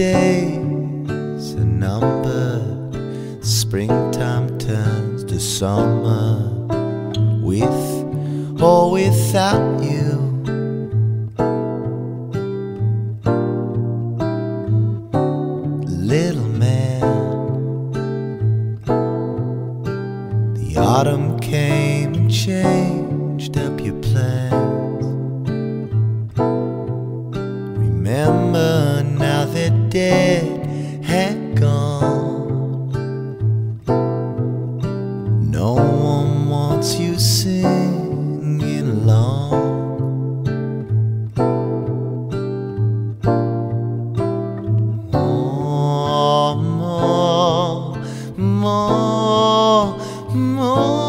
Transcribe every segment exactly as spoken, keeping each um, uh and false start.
days are numbered. Springtime turns to summer, with or without you. Little man, the autumn came and changed up your plans. Remember now they're dead had gone. No one wants you singing along. More, more, more, more.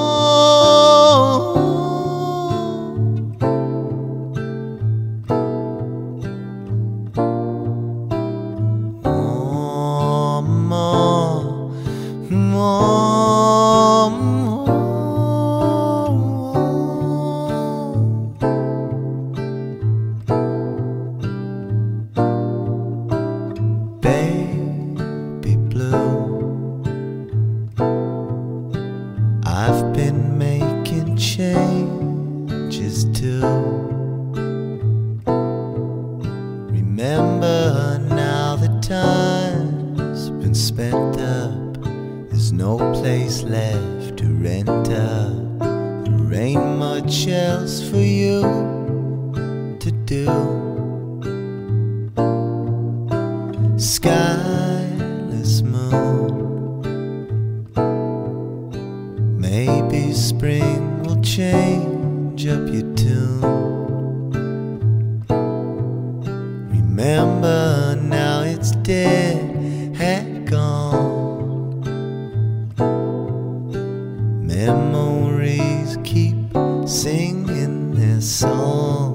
More, baby blue, I've been making changes too. Remember now the time's been spent up. There's no place left to rent up. There ain't much else for you to do. Skyless moon, maybe spring will change up your tune. Remember now it's dead had gone. Memories keep singing their songs.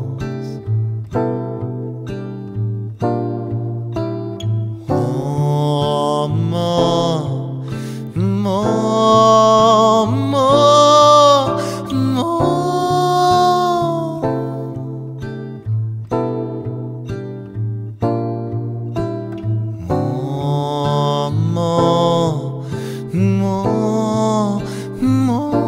Oh, more, more, more, more. More, more, more, more.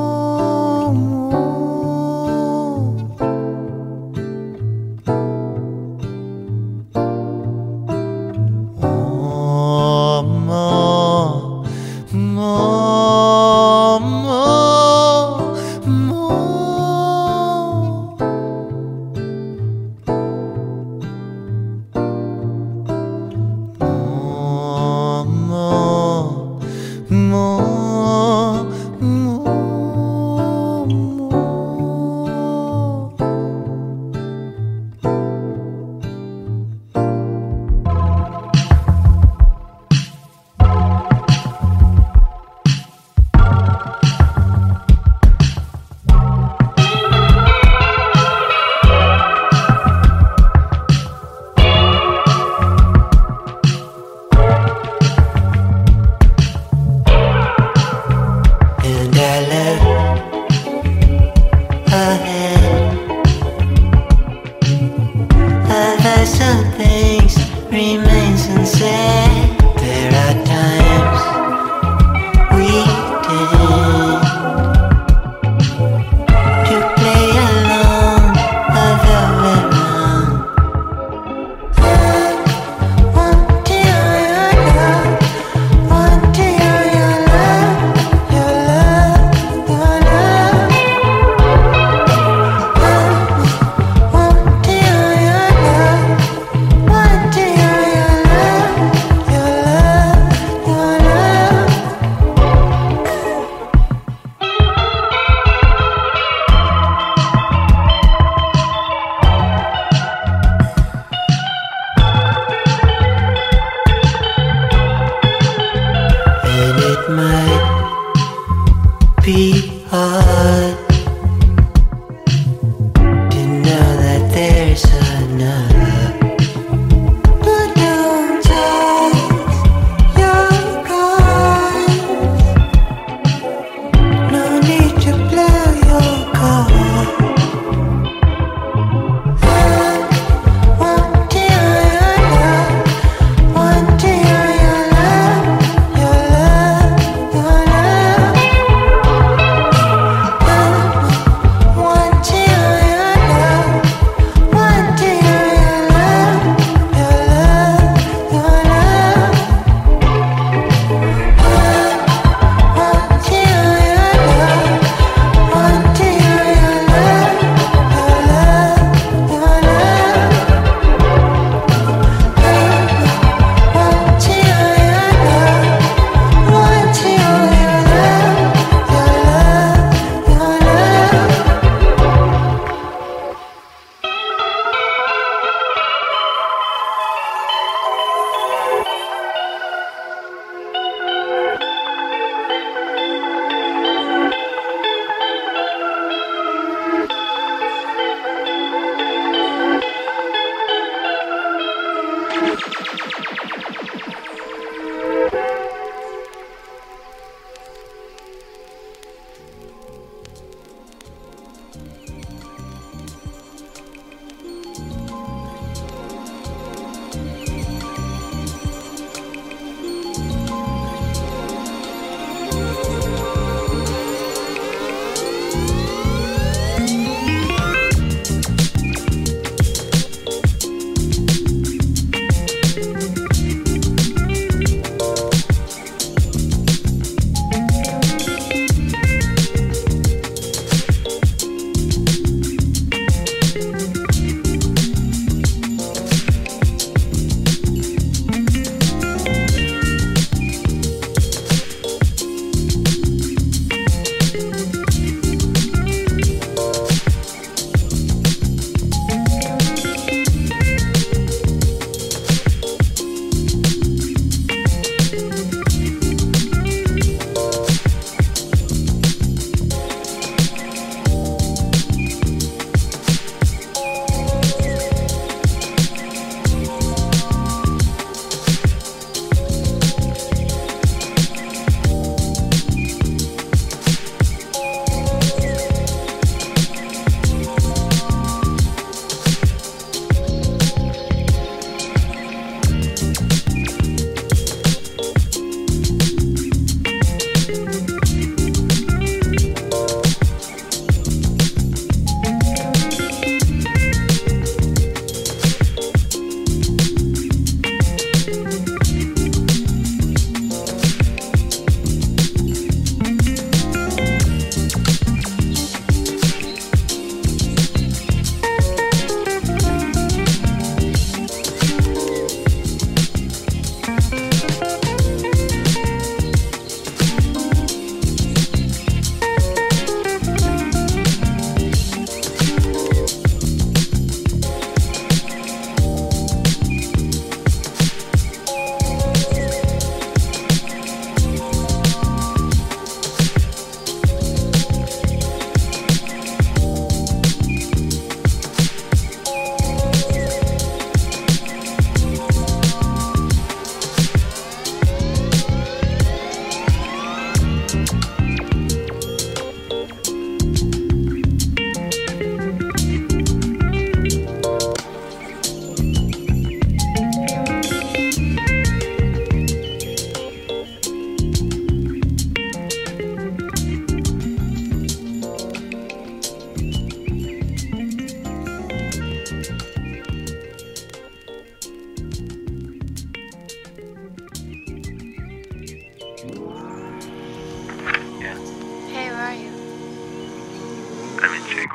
Some things remains unsaid. There are times we tend to play along a velvet round. I want to hear your love, want to hear your love, your love, your love. I want to hear your love. Want to hear your love, your love, your love. And it might be hard to know that there's another. But don't close your eyes. No need to blow your cover. I want to hear your love.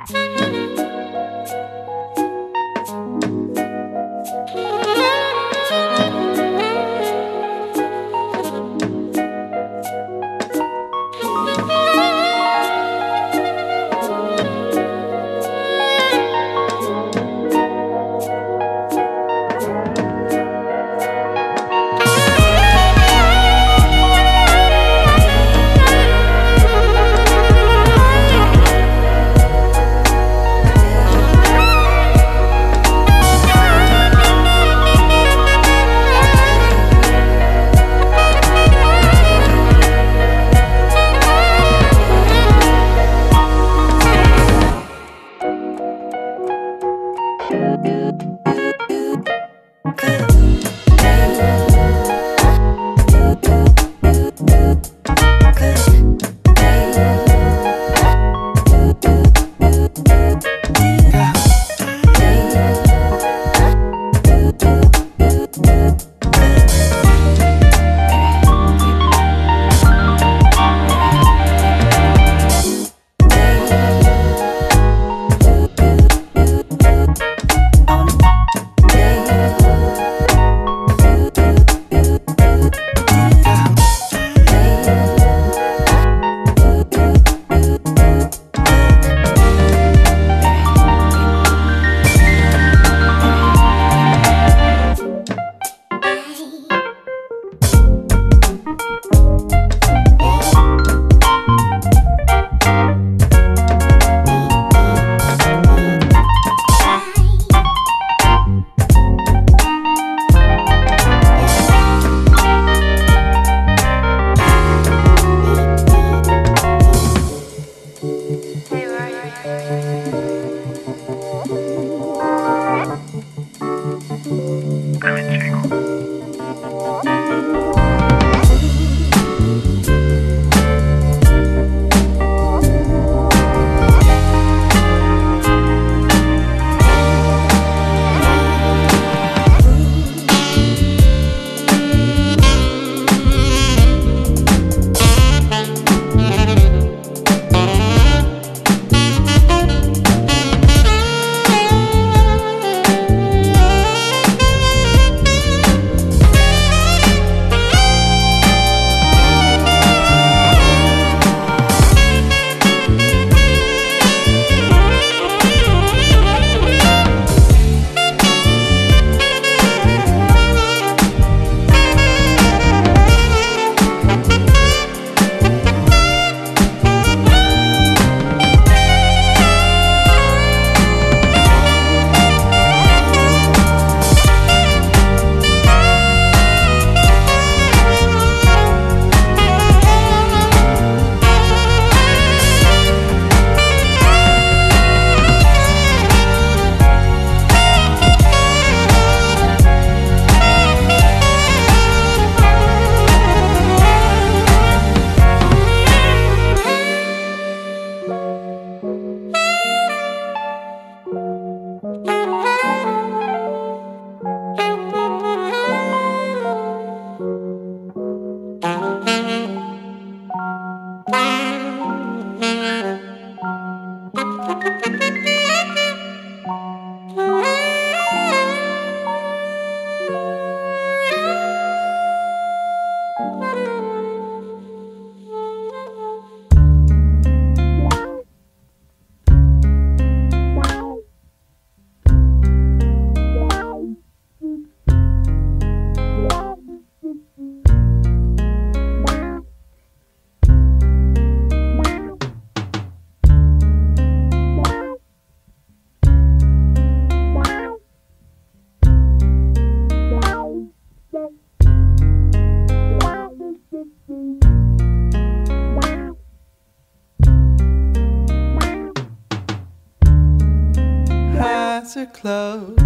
eyes are closed.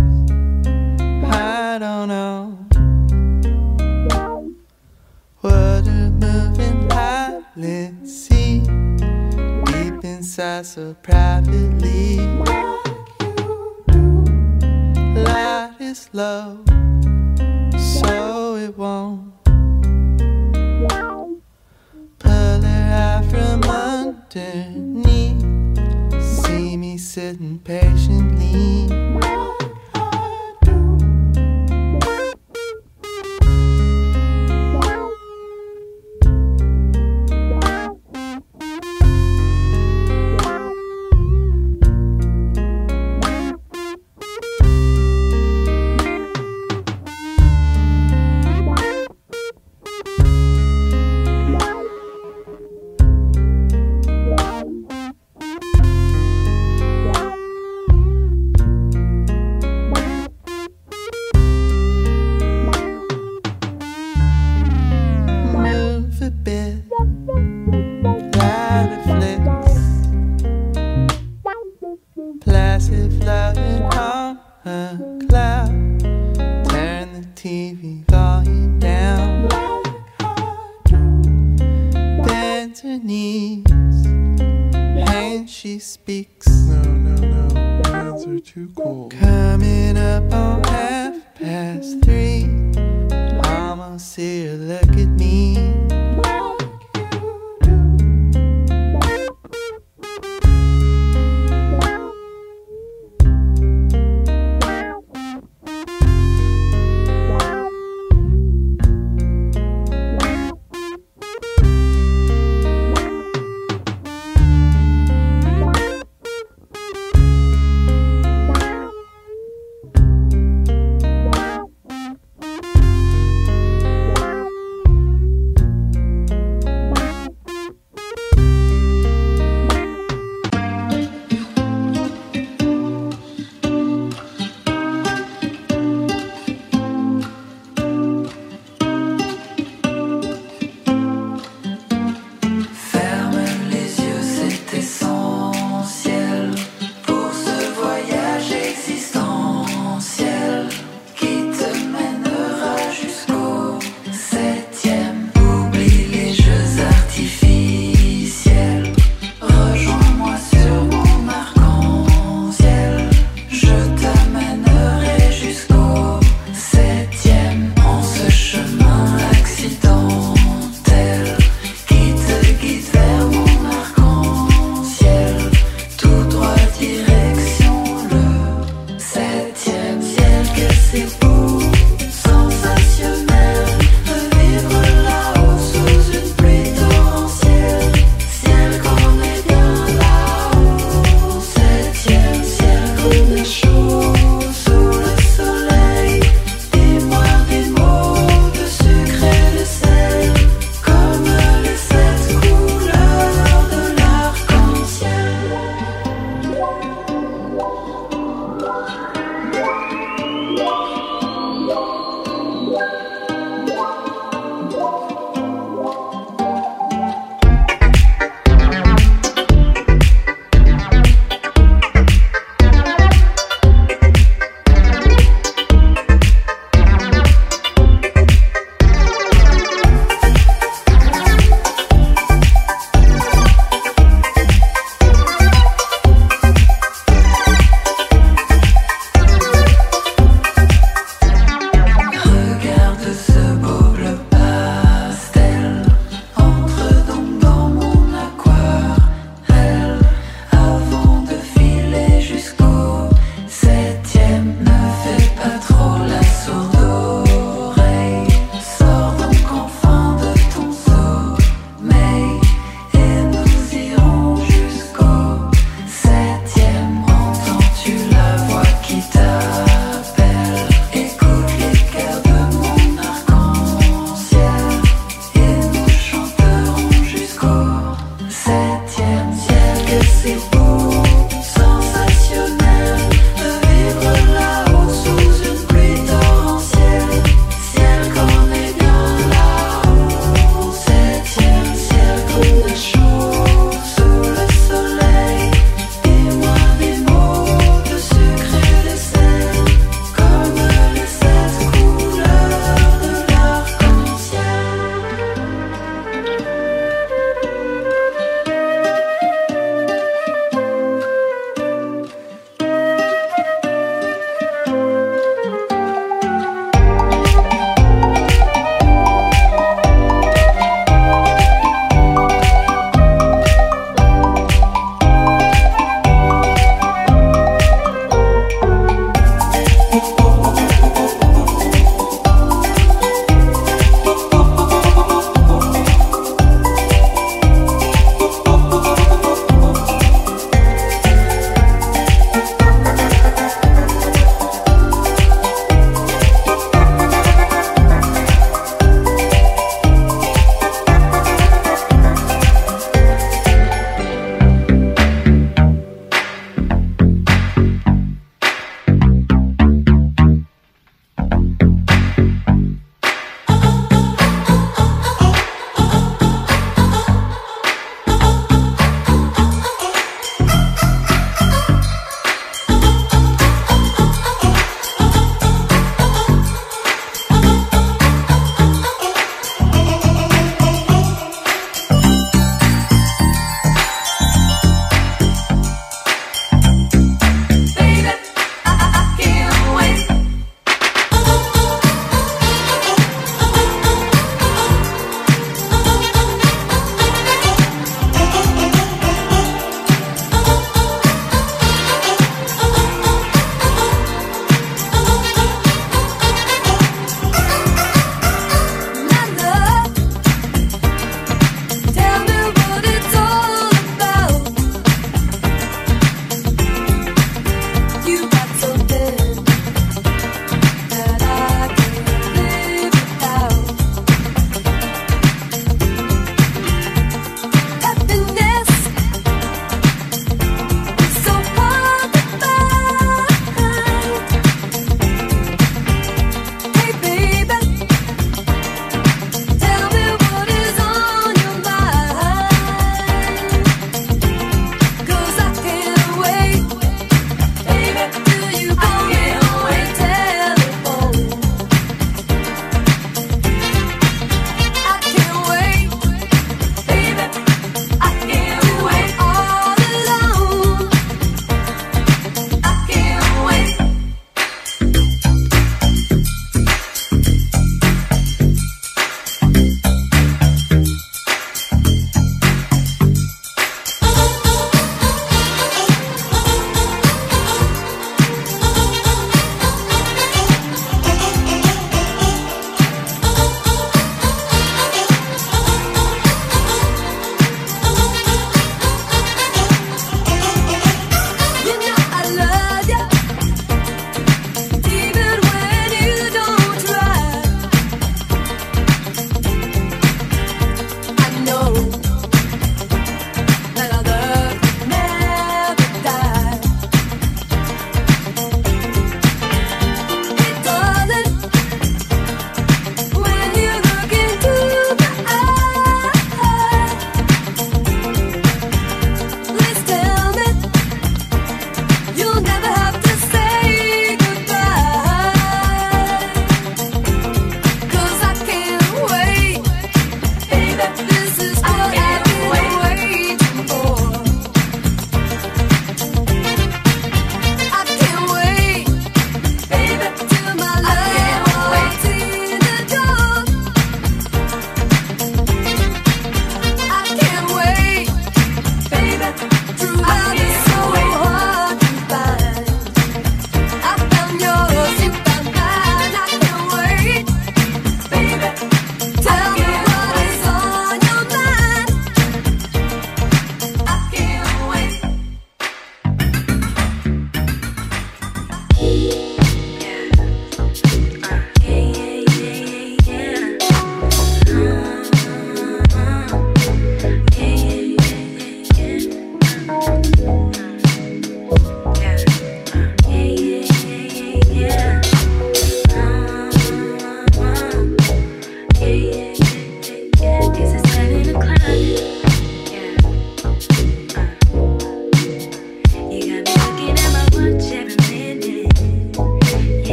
I don't know what a moving eyelids see deep inside so privately. Light is low, so it won't pull her out from underneath. See me waiting patiently. Move a bit, light a flicks, placid floating on a cloud. Turn the T V volume down. Bends her knees, and she speaks. No, no, no, my hands are too cold. Coming up on half past three. Almost see her look at me.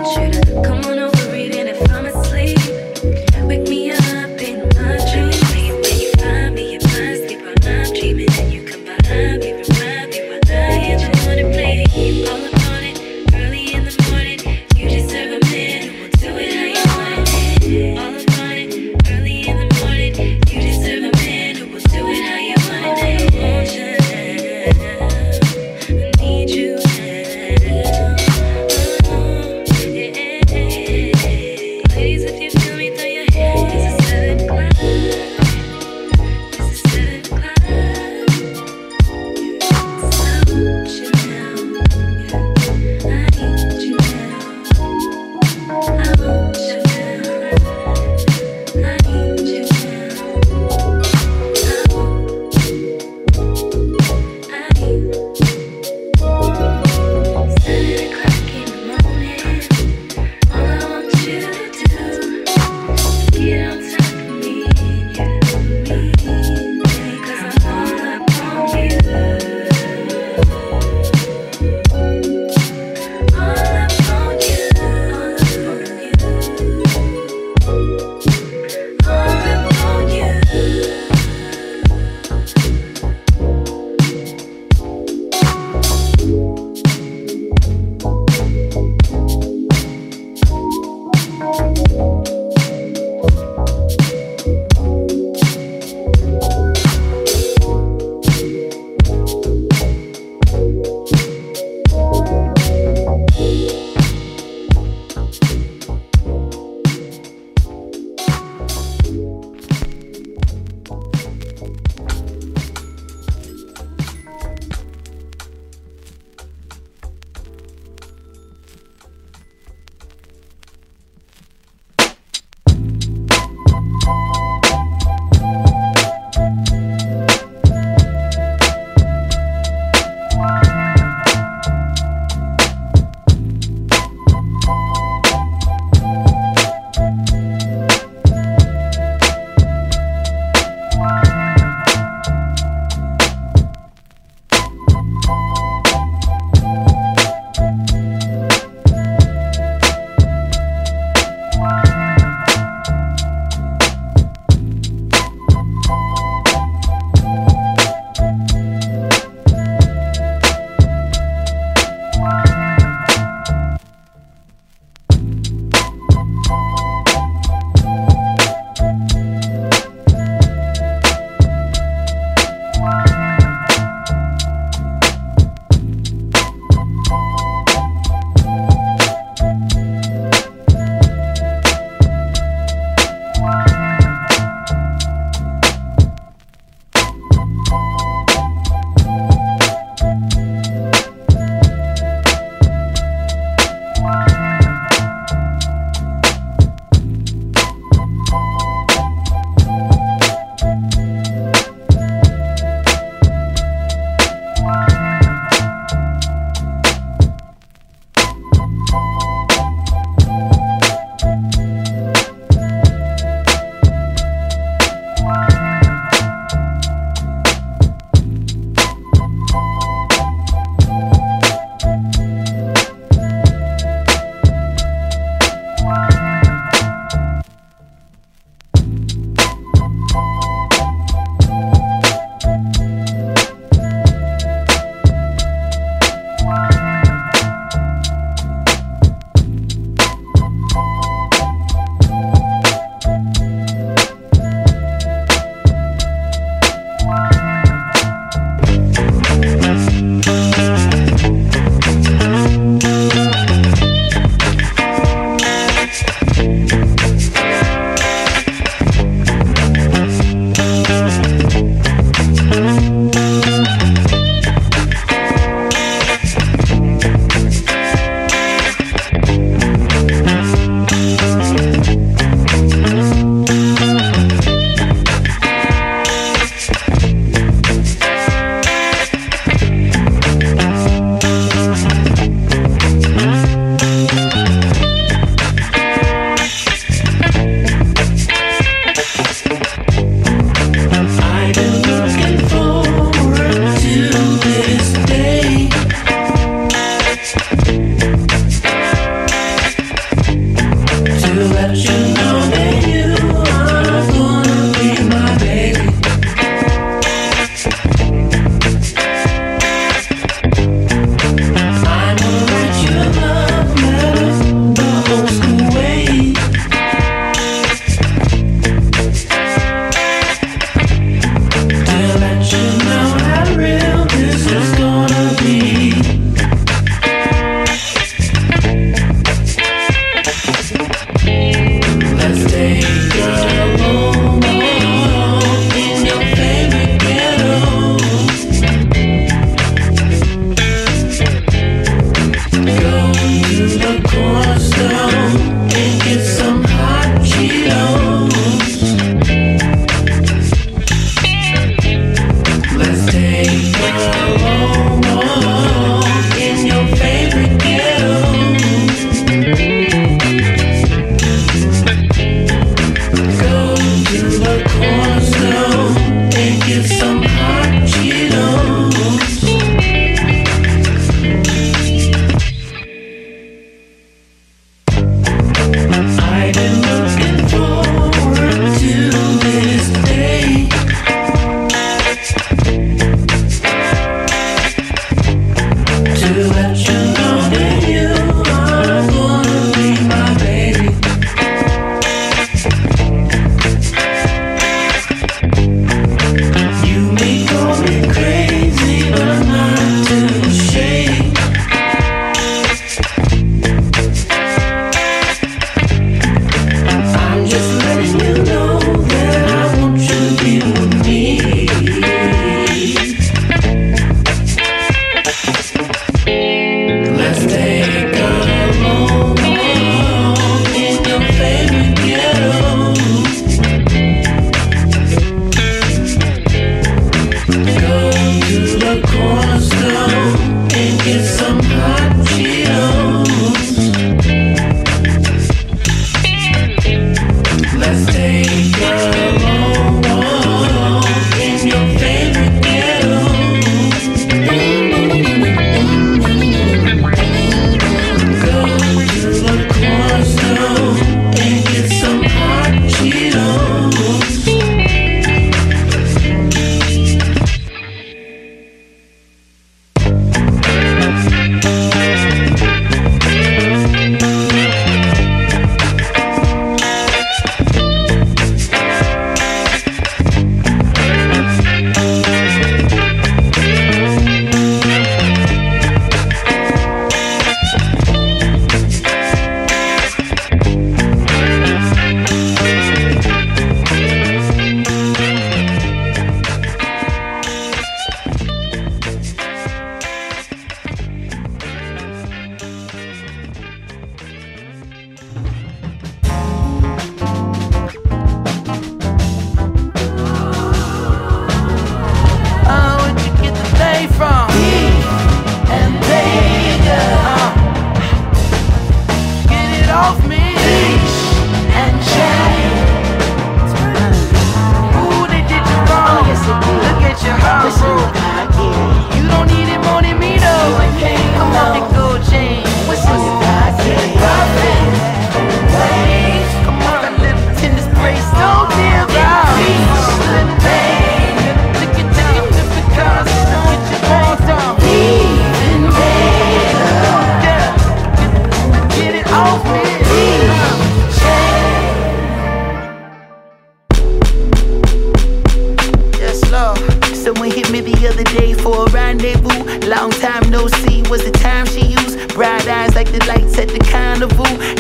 Need you now. Oh, yeah.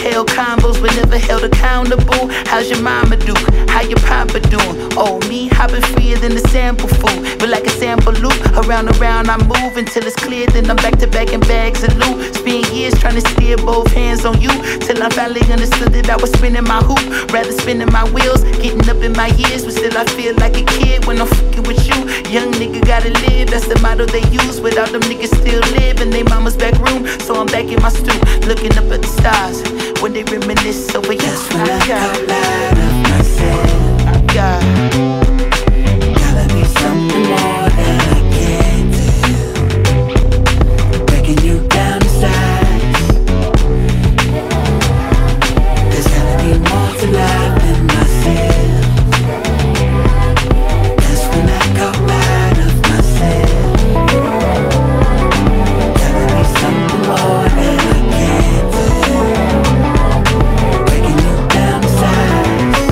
held combos but never held accountable. How's your mama do? How your papa doing? Oh, me, I've been freer than the sample food. But like a sample loop, around and around I move until it's clear. Then I'm back to back in bags of loot. Spend years trying to steer both hands on you, till I finally understood that I was spinning my hoop, rather spinning my wheels. Getting up in my years, but still I feel like a kid when I'm fucking with you. Young nigga gotta live, that's the motto they use. Without them niggas still live in they mama's back room. So I'm back in my stoop, looking up at the stars when they reminisce over you. That's when I come out of myself. God, Gotta be something more than I can do. Breaking you down to size. There's gotta be more to life than myself. That's when I come out of myself. Gotta be something more than I can do. Breaking you down to size.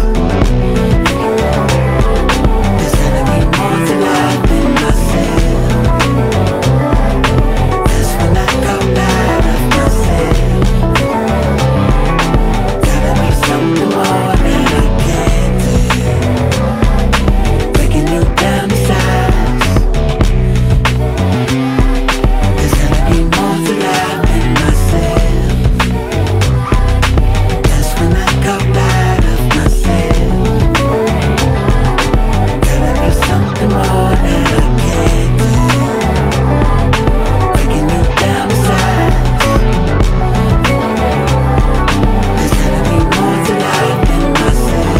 There's gotta be more to life than myself. That's when I come out of myself. Gotta be something more than I can do. Breaking you down to size. There's gotta be more to life than myself. That's when I come out of myself. Gotta be something more than I can do. Breaking you down to size. There's gotta be more to life than myself.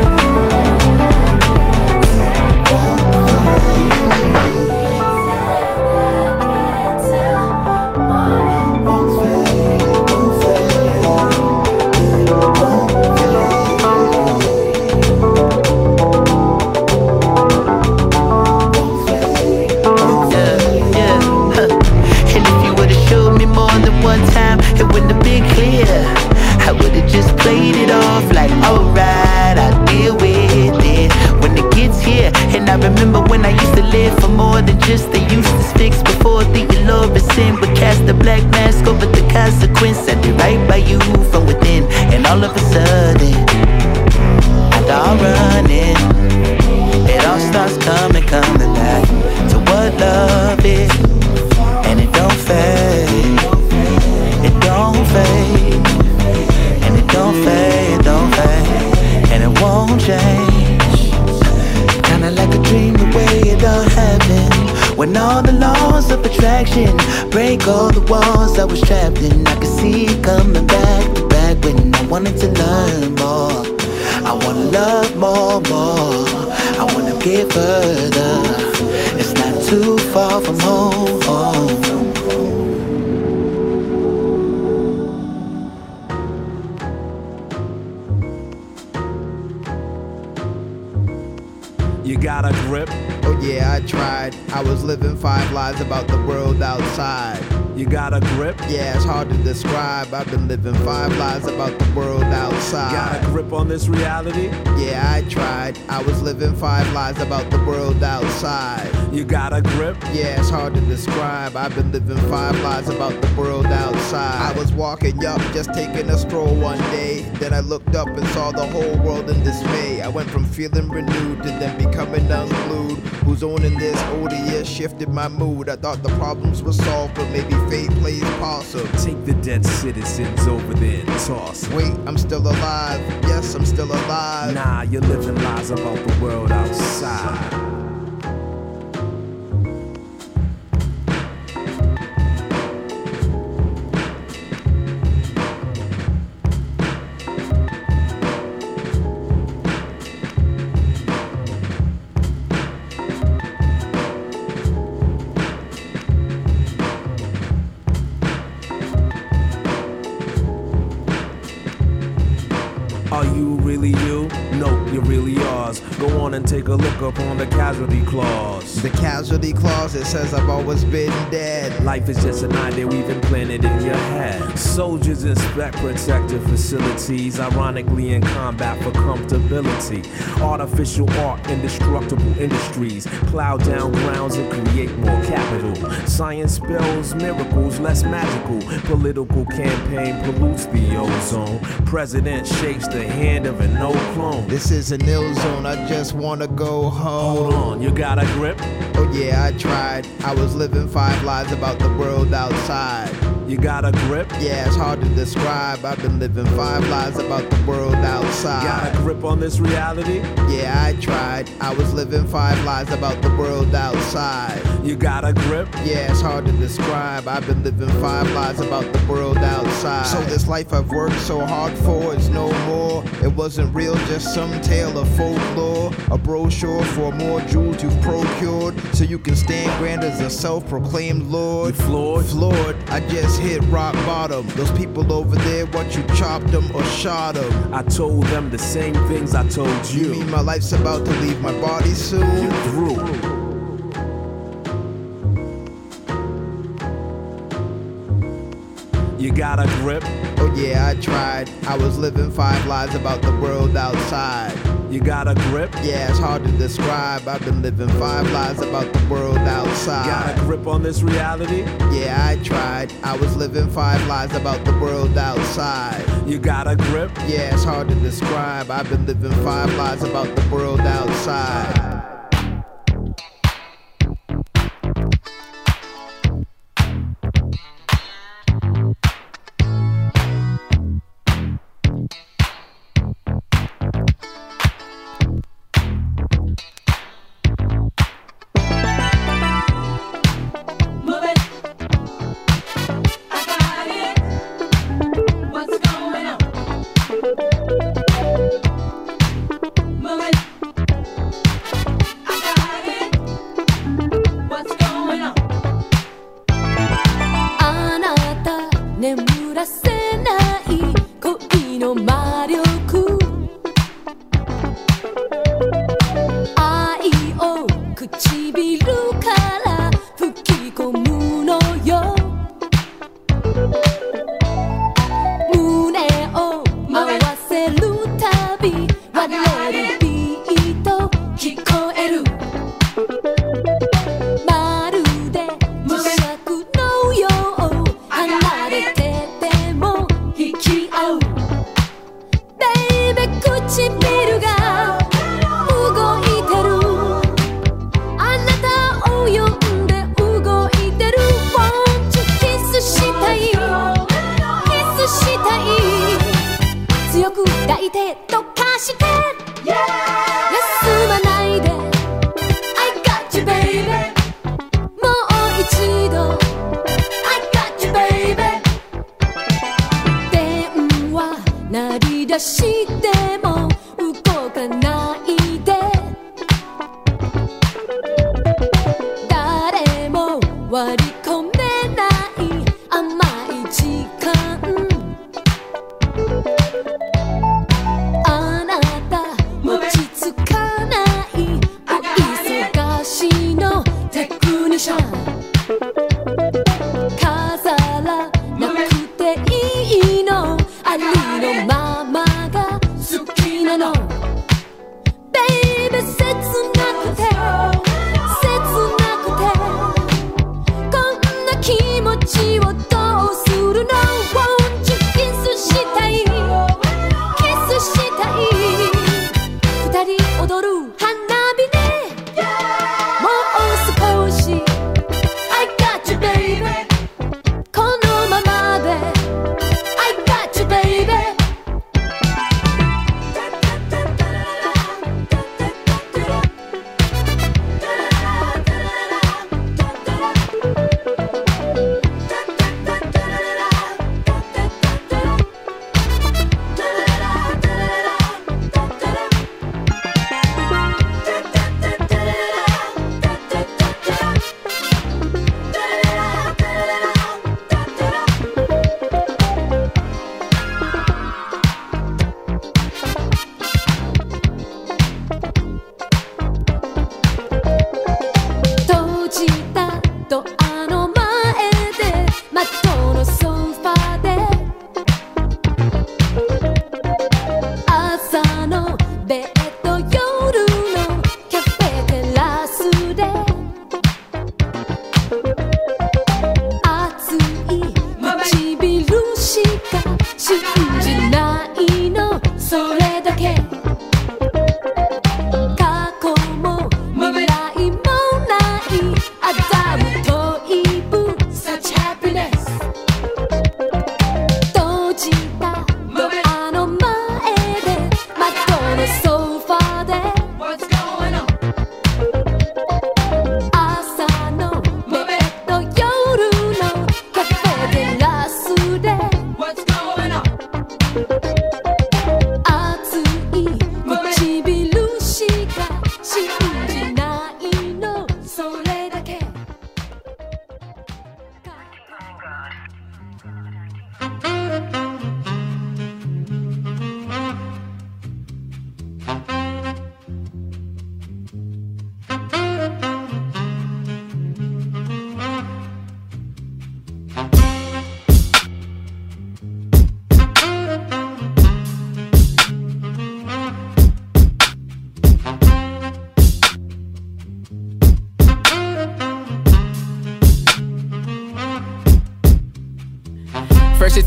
yeah, yeah. Huh. And if you would've showed me more than one time, it wouldn't have been clear. I would've just played it off like, alright, I'll deal with it when it gets here. And I remember when I used to live for more than just the useless fix. Before the allure sin would cast the black mask over the consequence. I did right by you from within, and all of a sudden after all running, it all starts coming, coming back to what love is. And it don't fade, it don't fade, and it don't fade, don't fade, and it won't change. Kinda like a dream the way it all happened, when all the laws of attraction break all the walls I was trapped in. I could see it coming back to back when I wanted to learn more. I wanna love more, more. I wanna get further. It's not too far from home, home. You got a grip? Oh yeah, I tried. I was living five lies about the world outside. You got a grip? Yeah, it's hard to describe. I've been living five lies about the world outside. Got a grip on this reality? Yeah, I tried. I was living five lies about the world outside. You got a grip? Yeah, it's hard to describe. I've been living five lies about the world outside. I was walking up, just taking a stroll one day. Then I looked up and saw the whole world in dismay. I went from feeling renewed to then becoming unglued. Who's owning this? Oh, the years shifted my mood. I thought the problems were solved, but maybe fate plays possum. Take the dead citizens over there and toss 'em. Wait, I'm still alive. Yes, I'm still alive. Nah, you're living lies about the world outside. Are you really you? No, you're really yours. Go on and take a look up on the casualty clause. The casualty clause, it says I've always been dead. Life is just an idea we've implanted in your head. Soldiers inspect protective facilities, ironically in combat for comfortability. Artificial art, indestructible industries, plow down grounds and create more capital. Science spells miracles less magical. Political campaign pollutes the ozone. President shakes the hand of an old clone. This is an ill zone, I just wanna go home. Hold on, you got a grip? Oh yeah, I tried. I was living five lies about the world outside. You got a grip? Yeah, it's hard to describe. I've been living five lies about the world outside. Got a grip on this reality? Yeah, I tried. I was living five lies about the world outside. You got a grip? Yeah, it's hard to describe. I've been living five lies about the world outside. So this life I've worked so hard for is no more. It wasn't real, just some tale of folklore. A brochure for more jewels you've procured, so you can stand grand as a self-proclaimed lord. You floored? Floored. I just hit rock bottom. Those people over there, what you chopped them or shot them? I told them the same things I told you. You mean my life's about to leave my body soon? You're through. You got a grip? Oh yeah, I tried. I was living five lies about the world outside. You got a grip? Yeah, it's hard to describe. I've been living five lies about the world outside. Got a grip on this reality? Yeah, I tried. I was living five lies about the world outside. You got a grip? Yeah, it's hard to describe. I've been living five lies about the world outside. Baby, 切なくて切なくて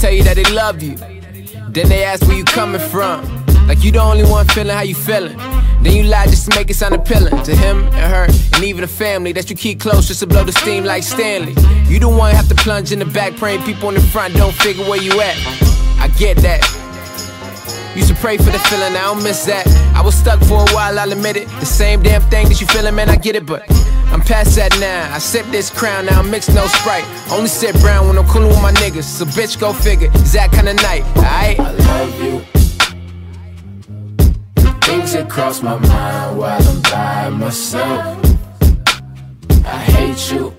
tell you that they love you. Then they ask where you coming from, like you the only one feeling how you feeling. Then you lie just to make it sound appealing to him and her and even the family that you keep close just to blow the steam like Stanley. You the one have to plunge in the back, praying people in the front don't figure where you at. I get that. Used to pray for the feeling, I don't miss that. I was stuck for a while, I'll admit it. The same damn thing that you feeling, man, I get it, but I'm past that now. I sip this crown, now I mix no Sprite. Only sip brown when I'm coolin' with my niggas. So bitch, go figure, it's that kind of night, alright? I love you. Things that cross my mind while I'm by myself. I hate you.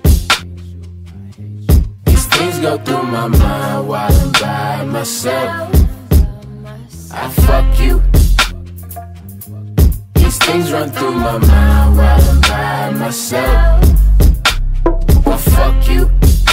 These things go through my mind while I'm by myself. I fuck you. These things run through my mind while I'm by myself. I fuck you.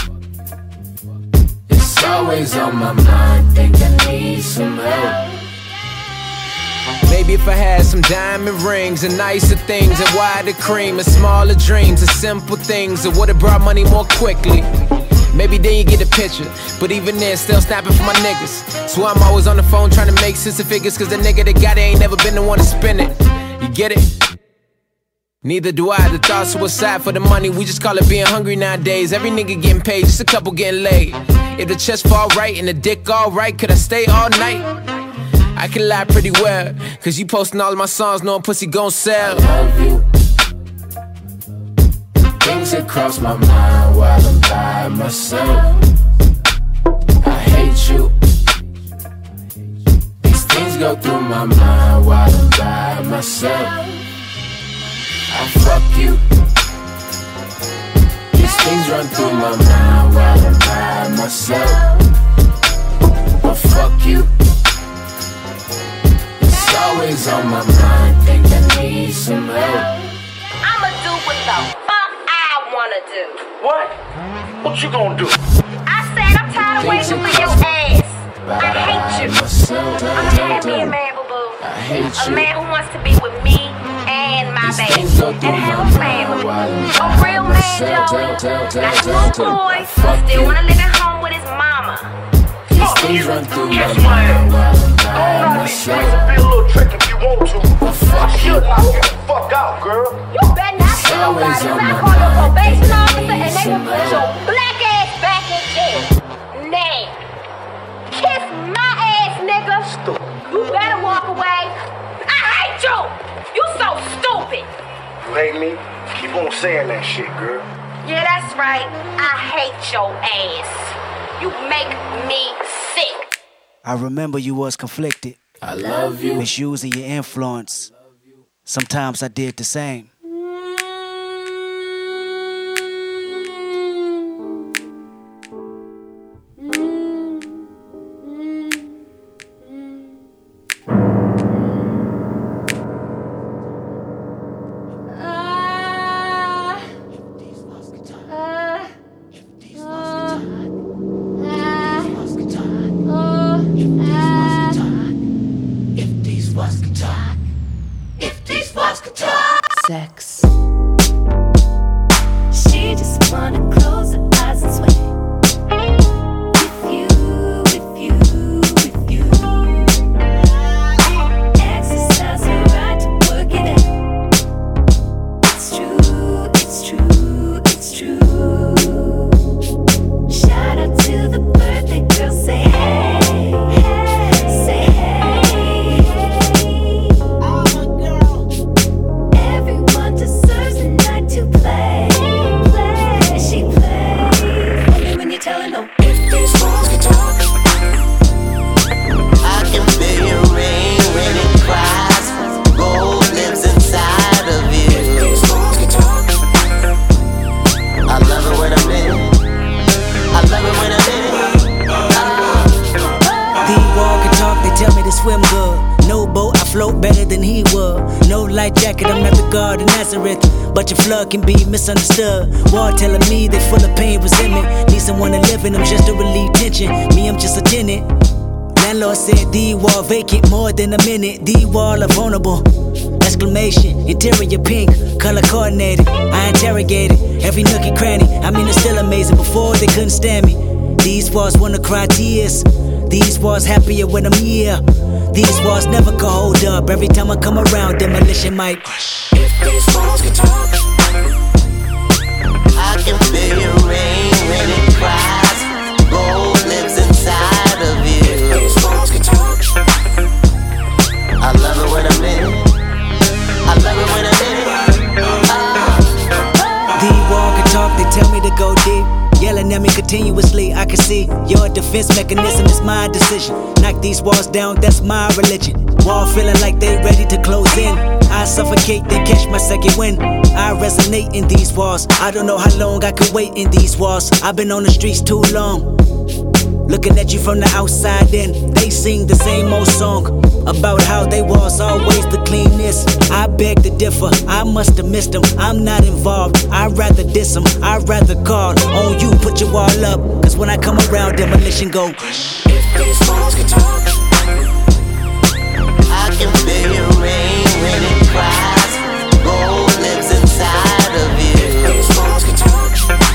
It's always on my mind, think I need some help. Maybe if I had some diamond rings and nicer things and wider cream and smaller dreams and simple things that would've brought money more quickly. Maybe then you get the picture, but even then still snapping for my niggas. So I'm always on the phone trying to make sense of figures, cause the nigga that got it ain't never been the one to spend it. You get it? Neither do I. The thoughts suicide for the money, we just call it being hungry nowadays. Every nigga getting paid, just a couple getting laid. If the chest fall right and the dick all right, could I stay all night? I can lie pretty well, cause you posting all of my songs knowing pussy gon' sell. I love you. Things that cross my mind while I'm by myself. I hate you. These things go through my mind while I'm by myself. I fuck you. These things run through my mind while I'm by myself. I fuck you. It's always on my mind, think I need some help. I'ma do what the fuck I wanna do. What? What you gonna do? I said I'm tired of waiting for your ass. I hate you. I'm tired of being a man, boo-boo. A man who wants to be with me and my baby and have a family. A real man, Joey. Not a little boy who still wanna live at home with his mama. Fuck you. Kiss my ass. Go around these streets and be a little trick if you want to. I should knock you the fuck out, girl. You better not tell nobody, cause I call your probation officer and they will put your black ass back in jail. Now, kiss my ass, nigga. Stupid. You better walk away. I hate you. You so stupid. You hate me? Keep on saying that shit, girl. Yeah, that's right. I hate your ass. You make me sick. I remember you was conflicted. I love you. Misusing your influence. Sometimes I did the same. Sex. She just wanna close her eyes and sway. With you, with you, with you. Exercise her right to work it out. It's true, it's true, it's true. Shout out to the birthday girl, say hey, hey, say hey, hey. Oh my girl. Everyone deserves a night to play, play. She plays. Only when you're telling them if these walls can talk. I can feel your rain when it cries. Gold lives inside of you. If these walls can talk. I love it when I'm in it. I love it when I'm in it. The wall can talk, they tell me to swim good. No boat, I float better than he would. No light jacket, I'm not the God of Nazareth. But your flood can be misunderstood. Wall telling me they full of pain, resentment. Need someone to live in them just to relieve tension. Me, I'm just a tenant. Landlord said the wall vacant more than a minute. The wall are vulnerable. Exclamation, interior pink, color coordinated. I interrogated every nook and cranny. I mean, it's still amazing. Before they couldn't stand me. These walls wanna cry tears. These walls happier when I'm here. These walls never can hold up. Every time I come around, demolition might. If these walls can talk, I can feel your rain when it cries. Gold lives inside of you. If these walls can talk, I love it when I'm in it. I love it when I'm in it. These walls can talk, they tell me to go deep. Yelling at me continuously, I can see your defense mechanism is my decision. Knock these walls down, that's my religion. Wall feeling like they ready to close in. I suffocate, then catch my second wind. I resonate in these walls. I don't know how long I could wait in these walls. I've been on the streets too long. Looking at you from the outside in, they sing the same old song about how they was always the cleanest. I beg to differ, I must have missed them. I'm not involved, I'd rather diss them. I'd rather call on you, put your wall up. Cause when I come around, demolition go. If these walls can talk, I can feel your rain when it cries. Gold lives inside of you. If these walls can talk,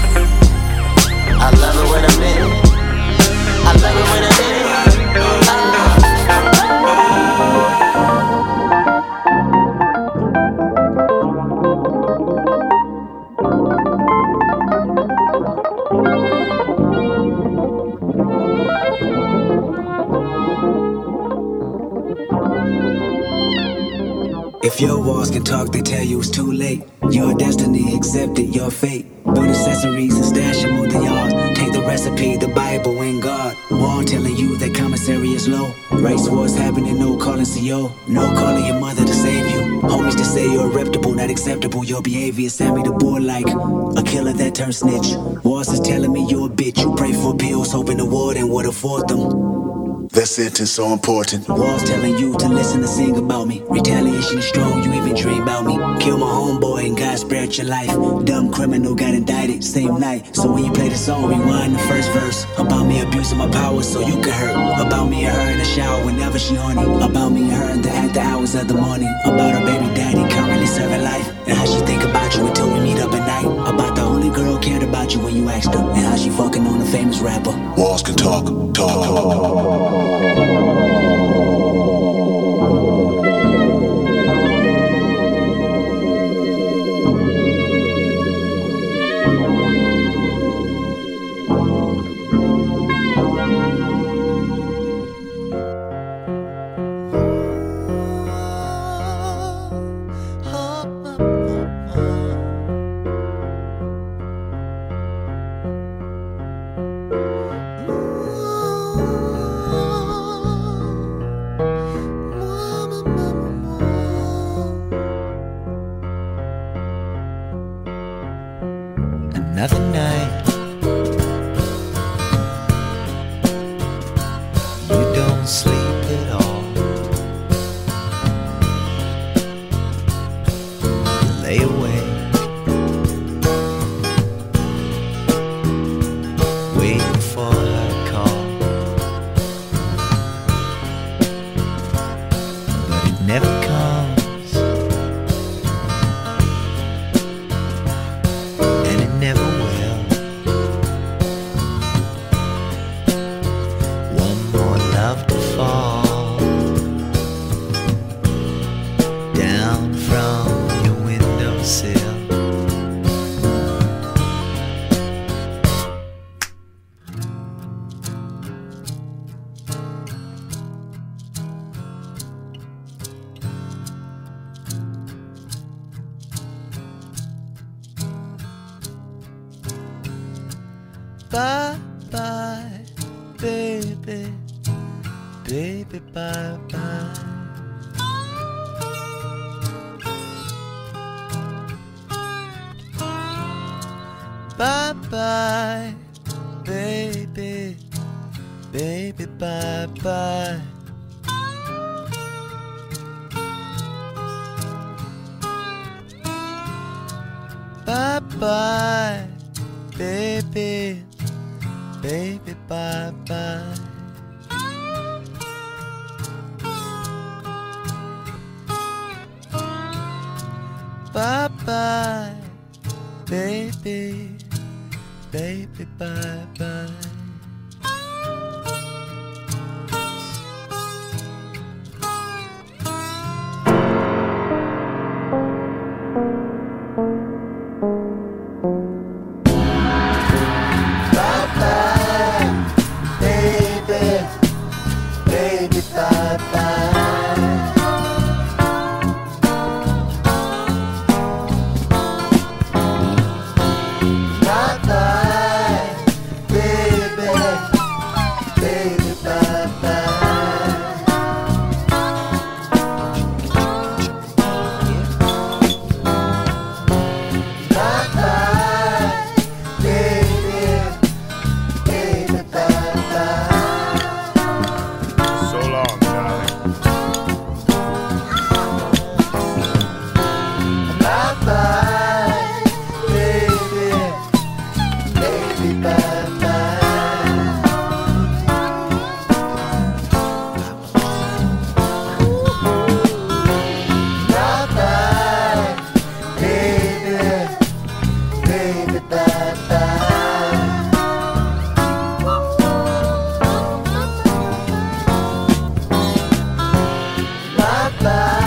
I love it when I'm in it. I love it when I'm in it. If your walls can talk, they tell you it's too late. Your destiny accepted, your fate. Build accessories and stash them on the yard. Take the recipe, the Bible and God. Wall telling you that commissary is low. Race wars happening, no calling C O. No calling your mother to save you. Homies to say you're reputable, not acceptable. Your behavior sent me to board like a killer that turned snitch. Walls is telling me you're a bitch. You pray for pills, hoping the warden would afford them. That sentence so important. Walls telling you to listen and sing about me. Retaliation is strong, you even dream about me. Kill my homeboy and God spared your life. Dumb criminal got indicted same night. So when you play the song, rewind the first verse. About me abusing my power so you can hurt. About me and her in the shower whenever she horny. About me and her in the after hours of the morning. About her baby daddy currently serving life. And how she think about you until we meet up at night. About the only girl cared about you when you asked her. And how she fucking on a famous rapper. Walls can talk, talk, talk. Another night, you don't sleep at all. You lay awake, waiting for her call, but it never comes, and it never will. One more love to fall down from your windowsill. Bye bye, baby, baby, bye bye. Bye bye, baby, baby, bye bye. Bye bye, baby, baby, bye bye. Bye bye, baby, baby, bye bye. bye bye.